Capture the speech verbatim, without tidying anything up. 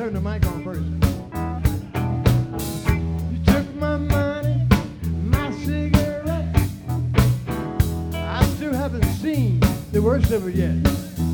turn the mic on first. You took my money, my cigarette. I still haven't seen the worst of it yet.